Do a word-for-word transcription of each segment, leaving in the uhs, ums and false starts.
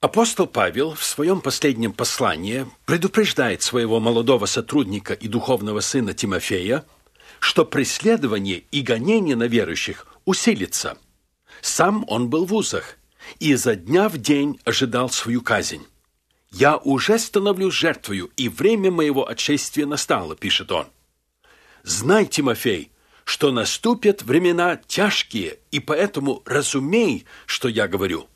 Апостол Павел в своем последнем послании предупреждает своего молодого сотрудника и духовного сына Тимофея, что преследование и гонение на верующих усилится. Сам он был в узах и изо дня в день ожидал свою казнь. «Я уже становлюсь жертвою, и время моего отшествия настало», — пишет он. «Знай, Тимофей, что наступят времена тяжкие, и поэтому разумей, что я говорю.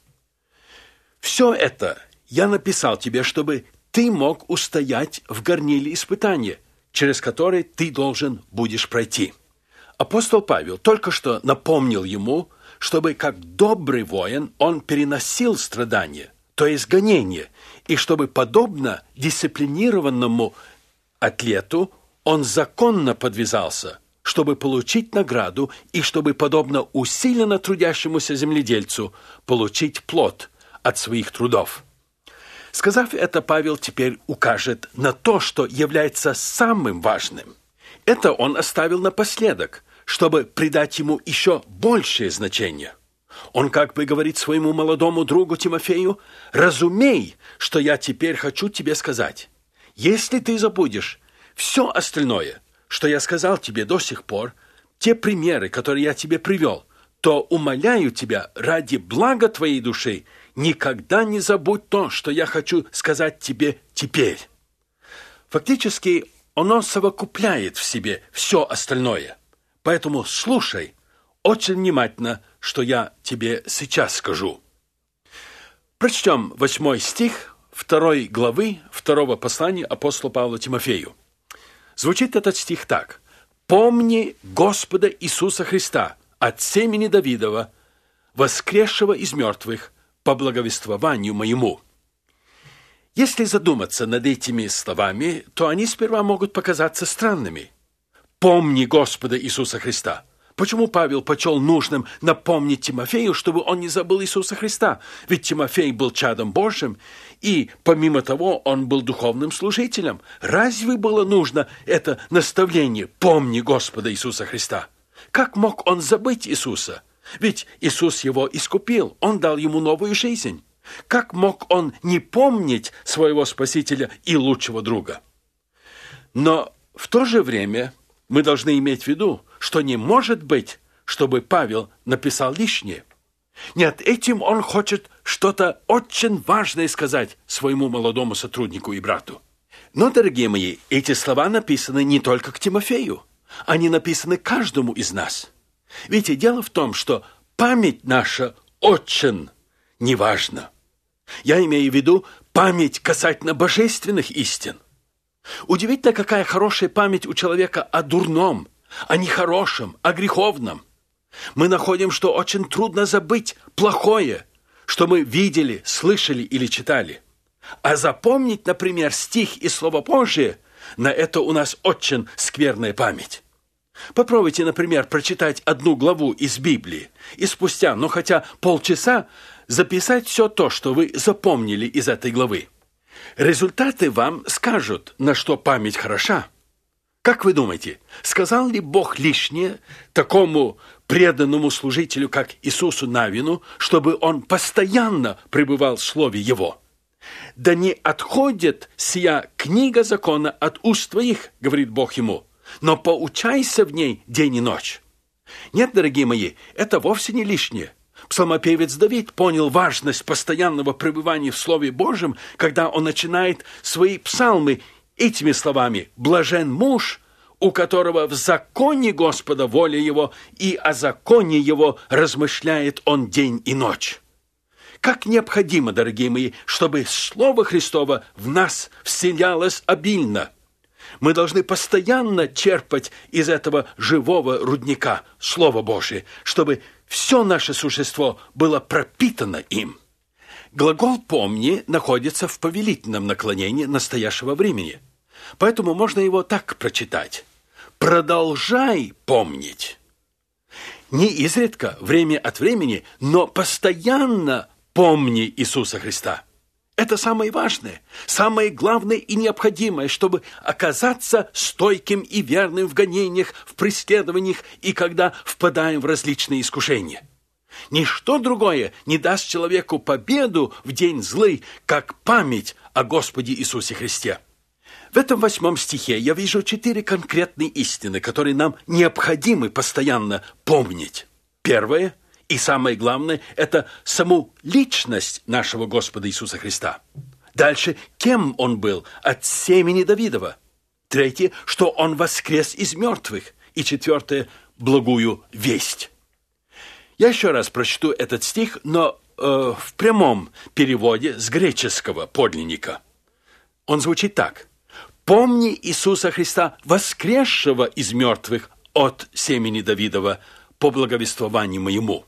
Все это я написал тебе, чтобы ты мог устоять в горниле испытания, через которое ты должен будешь пройти». Апостол Павел только что напомнил ему, чтобы как добрый воин он переносил страдания, то есть гонения, и чтобы, подобно дисциплинированному атлету, он законно подвязался, чтобы получить награду, и чтобы, подобно усиленно трудящемуся земледельцу, получить плод от своих трудов. Сказав это, Павел теперь укажет на то, что является самым важным. Это он оставил напоследок, чтобы придать ему еще большее значение. Он как бы говорит своему молодому другу Тимофею: «Разумей, что я теперь хочу тебе сказать. Если ты забудешь все остальное, что я сказал тебе до сих пор, те примеры, которые я тебе привел, то умоляю тебя ради блага твоей души, никогда не забудь то, что я хочу сказать тебе теперь». Фактически, оно совокупляет в себе все остальное. Поэтому слушай очень внимательно, что я тебе сейчас скажу. Прочтем восьмой стих второй главы второго послания апостола Павла Тимофею. Звучит этот стих так: «Помни Господа Иисуса Христа от семени Давидова, воскресшего из мертвых, по благовествованию моему». Если задуматься над этими словами, то они сперва могут показаться странными. «Помни Господа Иисуса Христа». Почему Павел почел нужным напомнить Тимофею, чтобы он не забыл Иисуса Христа? Ведь Тимофей был чадом Божьим, и, помимо того, он был духовным служителем. Разве было нужно это наставление «Помни Господа Иисуса Христа»? Как мог он забыть Иисуса? Ведь Иисус его искупил, он дал ему новую жизнь. Как мог он не помнить своего Спасителя и лучшего друга? Но в то же время мы должны иметь в виду, что не может быть, чтобы Павел написал лишнее. Нет, этим он хочет что-то очень важное сказать своему молодому сотруднику и брату. Но, дорогие мои, эти слова написаны не только к Тимофею. Они написаны каждому из нас. Видите, дело в том, что память наша очень неважна. Я имею в виду память касательно божественных истин. Удивительно, какая хорошая память у человека о дурном, о нехорошем, о греховном. Мы находим, что очень трудно забыть плохое, что мы видели, слышали или читали. А запомнить, например, стих из Слова Божия, на это у нас очень скверная память. Попробуйте, например, прочитать одну главу из Библии и спустя, ну хотя полчаса, записать все то, что вы запомнили из этой главы. Результаты вам скажут, на что память хороша. Как вы думаете, сказал ли Бог лишнее такому преданному служителю, как Иисусу Навину, чтобы он постоянно пребывал в Слове Его? «Да не отходит сия книга закона от уст твоих, — говорит Бог ему, — но поучайся в ней день и ночь». Нет, дорогие мои, это вовсе не лишнее. Псалмопевец Давид понял важность постоянного пребывания в Слове Божьем, когда он начинает свои псалмы этими словами: «Блажен муж, у которого в законе Господа воля его, и о законе его размышляет он день и ночь». Как необходимо, дорогие мои, чтобы Слово Христово в нас вселялось обильно. Мы должны постоянно черпать из этого живого рудника Слово Божие, чтобы все наше существо было пропитано им. Глагол «помни» находится в повелительном наклонении настоящего времени. Поэтому можно его так прочитать: «Продолжай помнить». Не изредка, время от времени, но постоянно помни Иисуса Христа. Это самое важное, самое главное и необходимое, чтобы оказаться стойким и верным в гонениях, в преследованиях и когда впадаем в различные искушения. Ничто другое не даст человеку победу в день злый, как память о Господе Иисусе Христе. В этом восьмом стихе я вижу четыре конкретные истины, которые нам необходимо постоянно помнить. Первое и самое главное – это саму личность нашего Господа Иисуса Христа. Дальше, кем Он был от семени Давидова. Третье, что Он воскрес из мертвых. И четвертое, благую весть. Я еще раз прочту этот стих, но э, в прямом переводе с греческого подлинника. Он звучит так. «Помни Иисуса Христа, воскресшего из мертвых от семени Давидова, по благовествованию моему».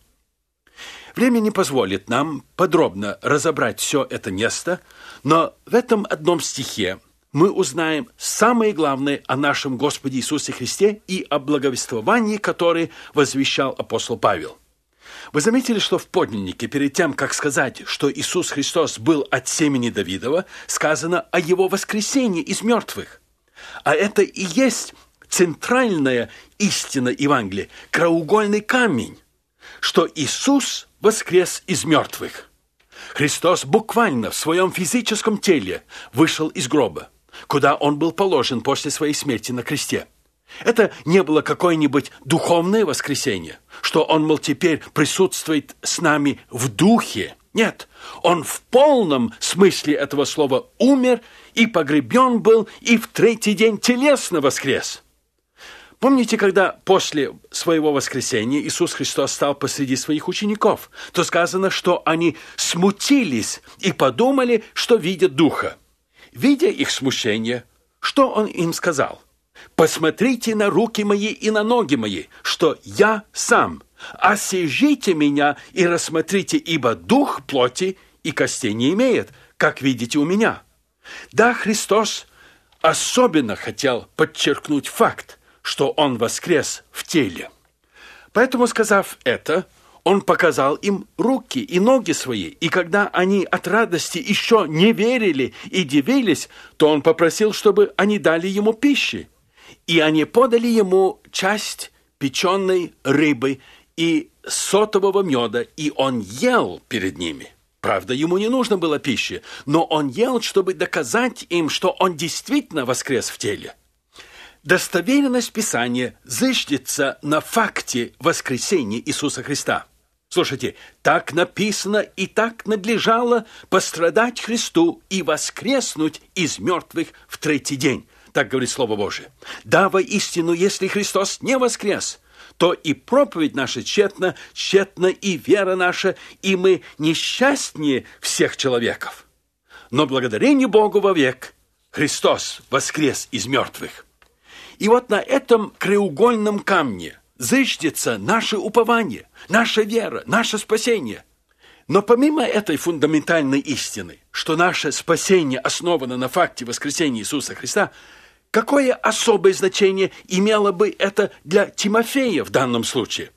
Время не позволит нам подробно разобрать все это место, но в этом одном стихе мы узнаем самое главное о нашем Господе Иисусе Христе и о благовествовании, которое возвещал апостол Павел. Вы заметили, что в подлиннике, перед тем, как сказать, что Иисус Христос был от семени Давидова, сказано о Его воскресении из мертвых. А это и есть центральная истина Евангелия, краеугольный камень, что Иисус воскрес из мертвых. Христос буквально в своем физическом теле вышел из гроба, куда Он был положен после своей смерти на кресте. Это не было какое-нибудь духовное воскресение, что Он, мол, теперь присутствует с нами в духе. Нет, Он в полном смысле этого слова умер и погребен был, и в третий день телесно воскрес. Помните, когда после своего воскресения Иисус Христос стал посреди своих учеников, то сказано, что они смутились и подумали, что видят Духа. Видя их смущение, что Он им сказал? «Посмотрите на руки мои и на ноги мои, что я сам. Осижите меня и рассмотрите, ибо дух плоти и костей не имеет, как видите у меня». Да, Христос особенно хотел подчеркнуть факт, что Он воскрес в теле. Поэтому, сказав это, Он показал им руки и ноги свои, и когда они от радости еще не верили и дивились, то Он попросил, чтобы они дали Ему пищи. И они подали Ему часть печеной рыбы и сотового меда, и Он ел перед ними. Правда, Ему не нужно было пищи, но Он ел, чтобы доказать им, что Он действительно воскрес в теле. Достоверность Писания зыждется на факте воскресения Иисуса Христа. Слушайте, так написано и так надлежало пострадать Христу и воскреснуть из мертвых в третий день. Так говорит Слово Божие. Да, воистину, если Христос не воскрес, то и проповедь наша тщетна, тщетна и вера наша, и мы несчастнее всех человеков. Но благодарение Богу вовек Христос воскрес из мертвых. И вот на этом краеугольном камне зыждется наше упование, наша вера, наше спасение. Но помимо этой фундаментальной истины, что наше спасение основано на факте воскресения Иисуса Христа, какое особое значение имело бы это для Тимофея в данном случае?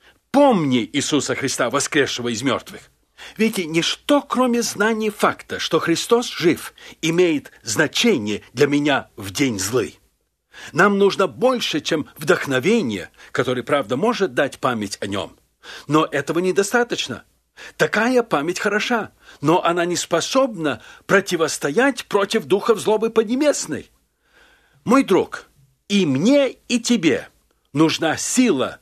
Помни Иисуса Христа, воскресшего из мертвых. Видите, ничто, кроме знания факта, что Христос жив, имеет значение для меня в день злый. Нам нужно больше, чем вдохновение, которое, правда, может дать память о Нем. Но этого недостаточно. Такая память хороша, но она не способна противостоять против духов злобы поднебесной. Мой друг, и мне, и тебе нужна сила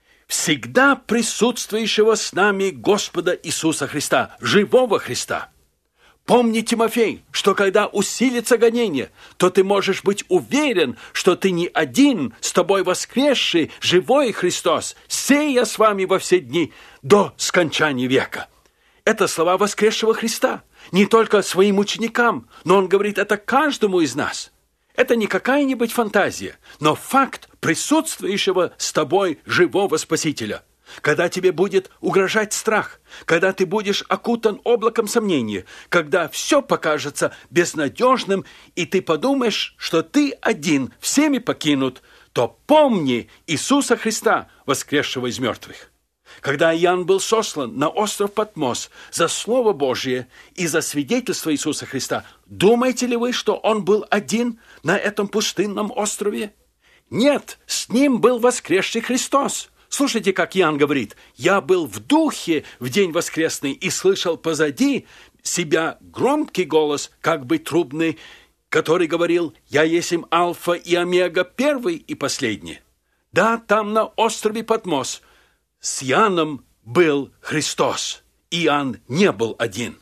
всегда присутствующего с нами Господа Иисуса Христа, живого Христа. Помни, Тимофей, что когда усилится гонение, то ты можешь быть уверен, что ты не один, с тобой воскресший, живой Христос, сея с вами во все дни до скончания века. Это слова воскресшего Христа, не только своим ученикам, но Он говорит это каждому из нас. Это не какая-нибудь фантазия, но факт присутствующего с тобой живого Спасителя. Когда тебе будет угрожать страх, когда ты будешь окутан облаком сомнения, когда все покажется безнадежным, и ты подумаешь, что ты один, всеми покинут, то помни Иисуса Христа, воскресшего из мертвых. Когда Иоанн был сослан на остров Патмос за Слово Божие и за свидетельство Иисуса Христа, думаете ли вы, что он был один на этом пустынном острове? Нет, с ним был воскресший Христос, Слушайте, как Иоанн говорит: «Я был в духе в день воскресный и слышал позади себя громкий голос, как бы трубный, который говорил: я есть им Альфа и Омега, первый и последний». Да, там на острове Патмос с Иоанном был Христос. Иоанн не был один.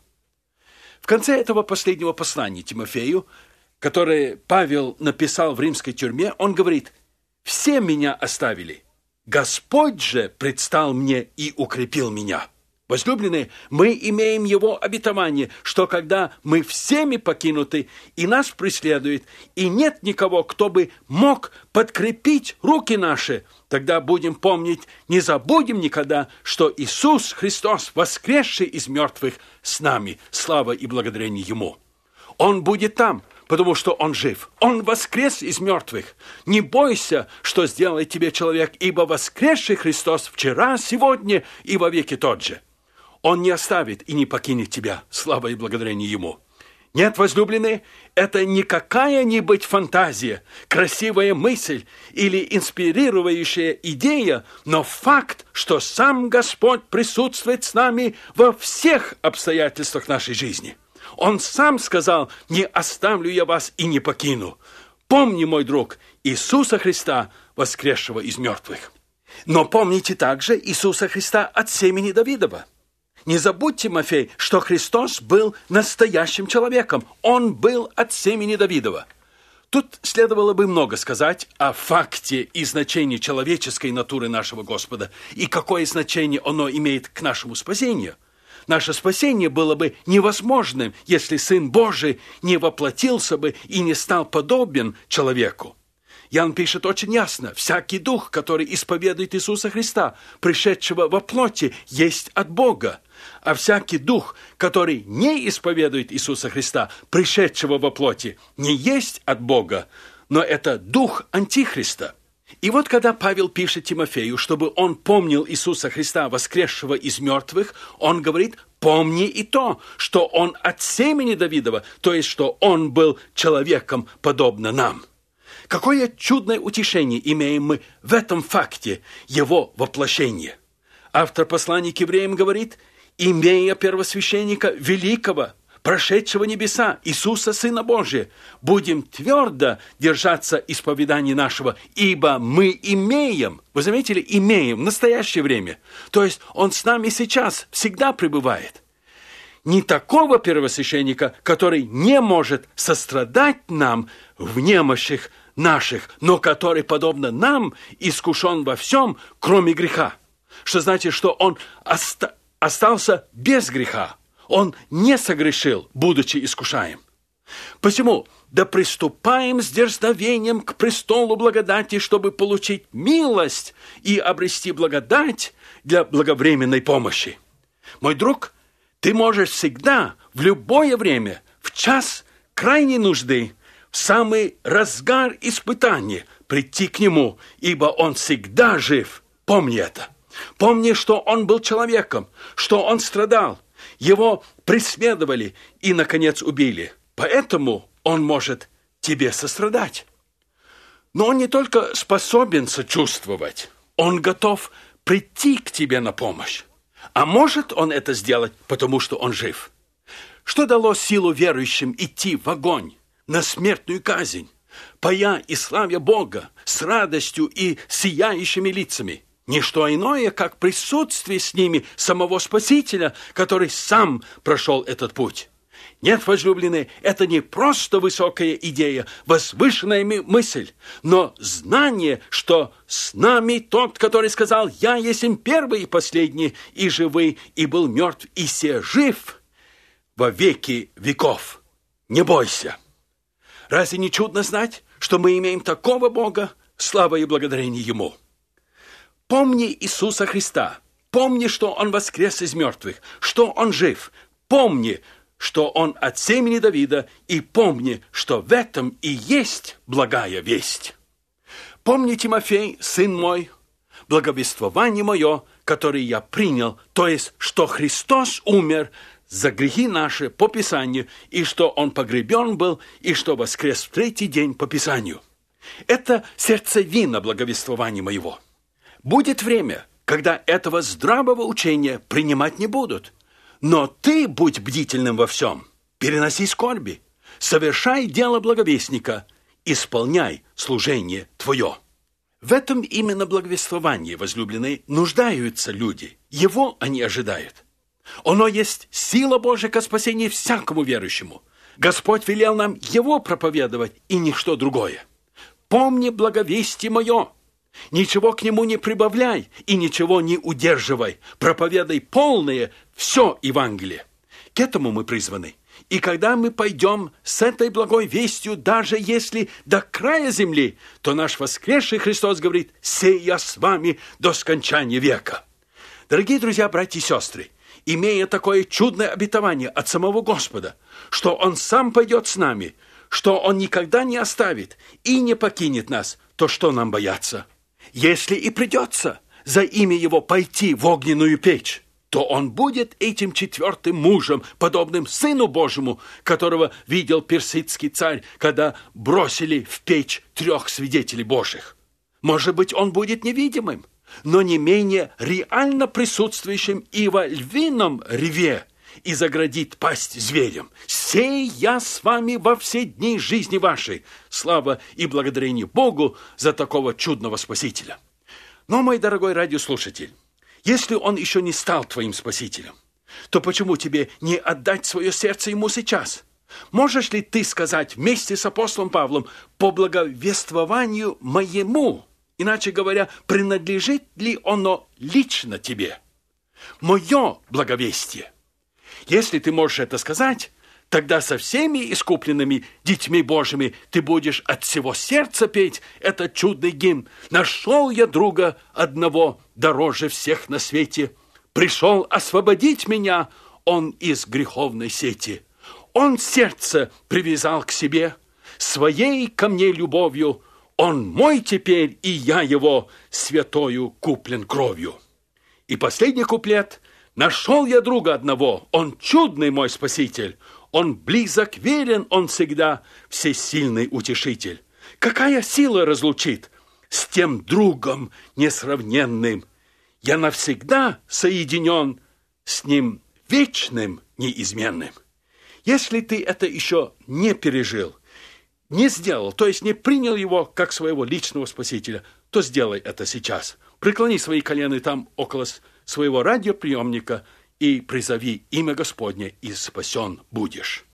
В конце этого последнего послания Тимофею, которое Павел написал в римской тюрьме, он говорит: «Все меня оставили, Господь же предстал мне и укрепил меня». Возлюбленные, мы имеем Его обетование, что когда мы всеми покинуты, и нас преследует, и нет никого, кто бы мог подкрепить руки наши, тогда будем помнить, не забудем никогда, что Иисус Христос, воскресший из мертвых, с нами. Слава и благодарение Ему. Он будет там, потому что Он жив. Он воскрес из мертвых. Не бойся, что сделает тебе человек, ибо воскресший Христос вчера, сегодня и во веки тот же. Он не оставит и не покинет тебя. Слава и благодарение Ему. Нет, возлюбленные, это не какая-нибудь фантазия, красивая мысль или инспирирующая идея, но факт, что сам Господь присутствует с нами во всех обстоятельствах нашей жизни. Он сам сказал: «Не оставлю я вас и не покину». Помни, мой друг, Иисуса Христа, воскресшего из мертвых. Но помните также Иисуса Христа от семени Давидова. Не забудь, Тимофей, что Христос был настоящим человеком. Он был от семени Давидова. Тут следовало бы много сказать о факте и значении человеческой натуры нашего Господа и какое значение оно имеет к нашему спасению. Наше спасение было бы невозможным, если Сын Божий не воплотился бы и не стал подобен человеку. Иоанн пишет очень ясно: «Всякий дух, который исповедует Иисуса Христа, пришедшего во плоти, есть от Бога. А всякий дух, который не исповедует Иисуса Христа, пришедшего во плоти, не есть от Бога, но это дух Антихриста». И вот когда Павел пишет Тимофею, чтобы он помнил Иисуса Христа, воскресшего из мертвых, он говорит: «Помни и то, что он от семени Давидова, то есть, что он был человеком, подобно нам». Какое чудное утешение имеем мы в этом факте его воплощения. Автор послания к евреям говорит: «Имея первосвященника великого, прошедшего небеса, Иисуса, Сына Божия, будем твердо держаться исповедания нашего, ибо мы имеем». Вы заметили? Имеем в настоящее время. То есть Он с нами сейчас всегда пребывает. Не такого первосвященника, который не может сострадать нам в немощах наших, но который, подобно нам, искушен во всем, кроме греха. Что значит, что Он оста- остался без греха. Он не согрешил, будучи искушаем. Посему да приступаем с дерзновением к престолу благодати, чтобы получить милость и обрести благодать для благовременной помощи. Мой друг, ты можешь всегда, в любое время, в час крайней нужды, в самый разгар испытания прийти к Нему, ибо Он всегда жив. Помни это. Помни, что Он был человеком, что Он страдал. Его преследовали и, наконец, убили. Поэтому Он может тебе сострадать. Но Он не только способен сочувствовать, Он готов прийти к тебе на помощь. А может Он это сделать, потому что Он жив? Что дало силу верующим идти в огонь, на смертную казнь, поя и славя Бога, с радостью и сияющими лицами? Ничто иное, как присутствие с ними самого Спасителя, который сам прошел этот путь. Нет, возлюбленные, это не просто высокая идея, возвышенная мысль, но знание, что с нами тот, который сказал: «Я есть им первый и последний, и живый, и был мертв, и се жив во веки веков». Не бойся. Разве не чудно знать, что мы имеем такого Бога? Слава и благодарение Ему. Помни Иисуса Христа. Помни, что Он воскрес из мертвых, что Он жив. Помни, что Он от семени Давида, и помни, что в этом и есть благая весть. Помни, Тимофей, сын мой, благовествование мое, которое я принял, то есть, что Христос умер за грехи наши по Писанию, и что Он погребен был, и что воскрес в третий день по Писанию. Это сердцевина благовествования моего. Будет время, когда этого здравого учения принимать не будут. Но ты будь бдительным во всем, переноси скорби, совершай дело благовестника, исполняй служение твое. В этом именно благовествовании, возлюбленные, нуждаются люди. Его они ожидают. Оно есть сила Божия ко спасению всякому верующему. Господь велел нам его проповедовать и ничто другое. Помни благовестие мое. Ничего к нему не прибавляй и ничего не удерживай. Проповедай полное все Евангелие. К этому мы призваны. И когда мы пойдем с этой благой вестью, даже если до края земли, то наш воскресший Христос говорит: «Сей я с вами до скончания века». Дорогие друзья, братья и сестры, имея такое чудное обетование от самого Господа, что Он сам пойдет с нами, что Он никогда не оставит и не покинет нас, то что нам бояться? Если и придется за имя Его пойти в огненную печь, то Он будет этим четвертым мужем, подобным Сыну Божьему, которого видел персидский царь, когда бросили в печь трех свидетелей Божьих. Может быть, Он будет невидимым, но не менее реально присутствующим и во львином реве, и заградит пасть зверям. «Сей я с вами во все дни жизни вашей». Слава и благодарение Богу за такого чудного Спасителя. Но, мой дорогой радиослушатель, если Он еще не стал твоим Спасителем, то почему тебе не отдать свое сердце Ему сейчас? Можешь ли ты сказать вместе с апостолом Павлом: «По благовествованию моему», иначе говоря, принадлежит ли оно лично тебе? Мое благовестие. Если ты можешь это сказать, тогда со всеми искупленными детьми Божьими ты будешь от всего сердца петь этот чудный гимн: «Нашел я друга одного, дороже всех на свете. Пришел освободить меня Он из греховной сети. Он сердце привязал к себе, своей ко мне любовью. Он мой теперь, и я его, святою куплен кровью». И последний куплет: «Нашел я друга одного, он чудный мой Спаситель. Он близок, верен он всегда, всесильный утешитель. Какая сила разлучит с тем другом несравненным? Я навсегда соединен с ним вечным, неизменным». Если ты это еще не пережил, не сделал, то есть не принял его как своего личного Спасителя, то сделай это сейчас. Преклони свои колени там около своего радиоприемника и призови имя Господне, и спасен будешь.